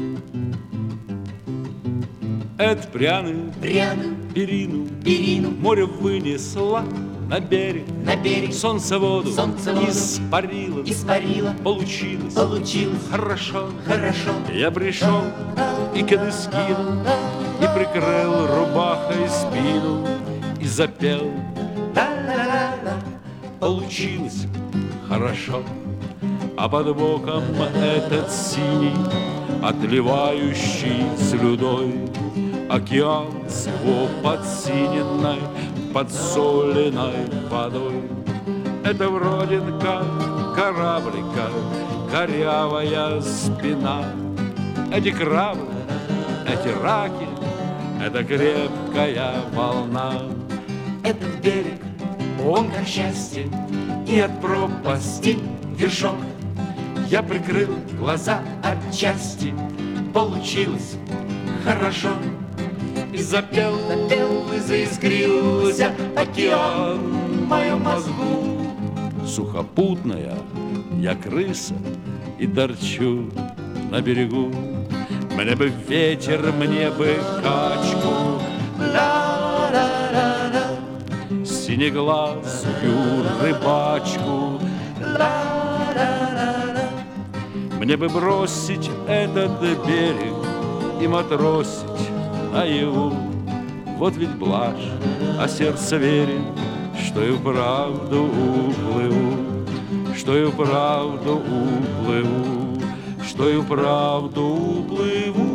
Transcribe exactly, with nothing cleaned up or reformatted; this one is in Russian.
Это пряную, пряную перину, перину море вынесла на берег, на берег, солнце воду солнце воду испарило, испарило, получилось, получилось хорошо, хорошо. Я пришел и кеды скинул, и прикрыл рубахой спину, и запел. Ла-ла-ла-ла. Получилось хорошо, а под боком этот синий, отливающий слюдой океан с его подсиненной, подсоленной водой. Это вроде как кораблика, корявая спина. Эти крабы, эти раки, это крепкая волна. Этот берег, он как счастье, и от пропасти вершок. Я прикрыл глаза отчасти, получилось хорошо. И запел, запел, и заискрился океан в моем мозгу. Сухопутная я крыса и торчу на берегу. Мне бы ветер, мне бы качку, Ла-ла-ла-ла. синеглазую рыбачку. Ла-ла-ла-ла. Мне бы бросить этот берег и матросить наяву. Вот ведь блажь, а сердце верит, что и вправду уплыву, что и вправду уплыву, что и вправду уплыву.